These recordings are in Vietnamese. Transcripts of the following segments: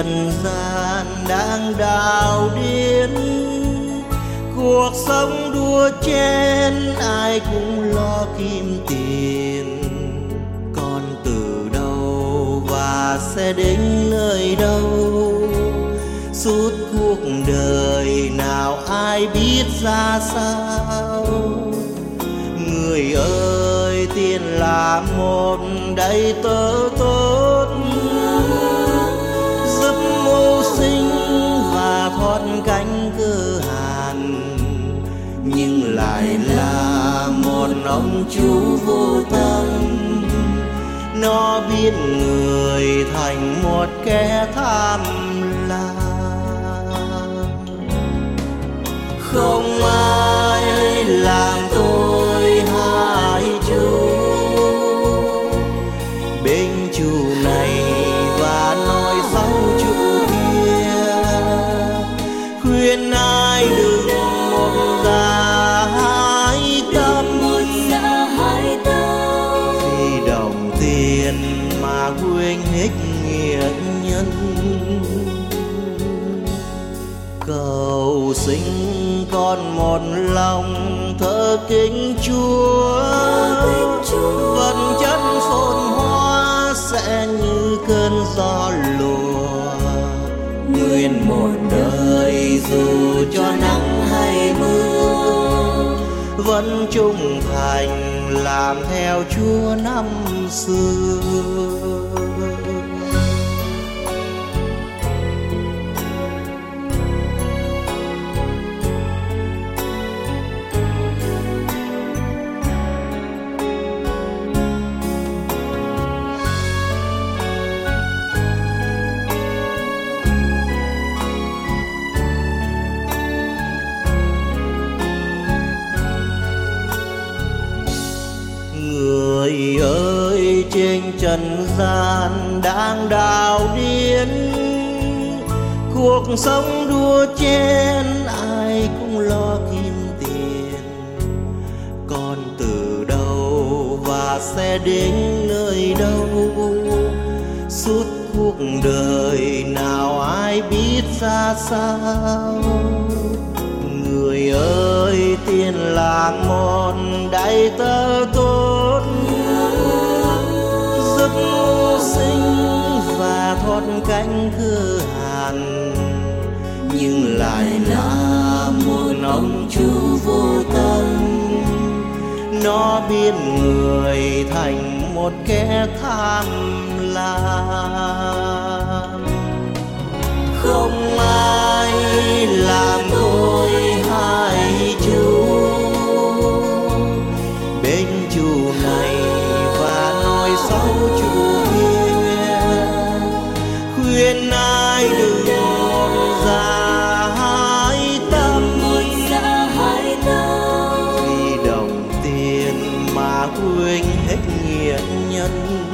trần gian đang đảo điên, cuộc sống đua chen ai cũng lo kiếm tiền. Con từ đâu và sẽ đến nơi đâu, suốt cuộc đời nào ai biết ra sao. Người ơi, tiền là một đầy tớ tốt, giúp mưu sinh và thoát cánh cơ hàn, nhưng lại là một ông chú vô tâm. Nó biến người thành một kẻ tham lam. Không ai làm tôi hai chú, bên chú này và nói xấu chú kia. Khuyên ai đừng một dạ hai tâm, vì đồng tiền mà quên hết nghĩa nhân. Cầu xin con một lòng thờ kính Chúa, vật chất phồn hoa sẽ như cơn gió lùa. Nguyện một đời dù cho nắng hay mưa, vẫn trung thành làm theo Chúa năm xưa. Người ơi, trên trần gian đang đảo điên, cuộc sống đua chen ai cũng lo kiếm tiền. Con từ đâu và sẽ đến nơi đâu, suốt cuộc đời nào ai biết ra sao. Người ơi, tiền là một đầy tớ tốt, giúp mưu sinh và thoát cánh cơ hàn, nhưng lại là một ông chú vô tâm. Nó biến người thành một kẻ tham lam. Không ai làm tôi hai chú, bên chú này và nói xấu chú kia. Khuyên ai đừng một dạ hai tâm, vì đồng tiền mà quên hết nghĩa nhân.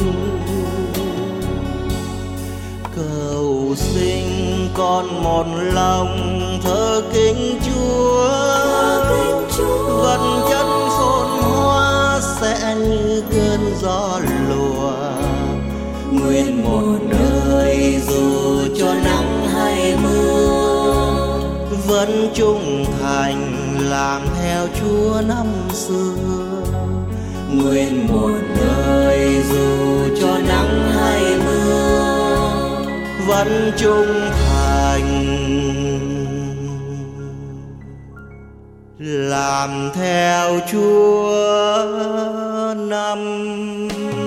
Cầu xin con một lòng thờ kính Chúa, vật chất phồn hoa sẽ như cơn gió lùa. Nguyện một đời dù cho nắng hay mưa, vẫn trung thành làm theo Chúa năm xưa. Nguyện một đời dù cho nắng hay mưa, vẫn trung thành làm theo Chúa năm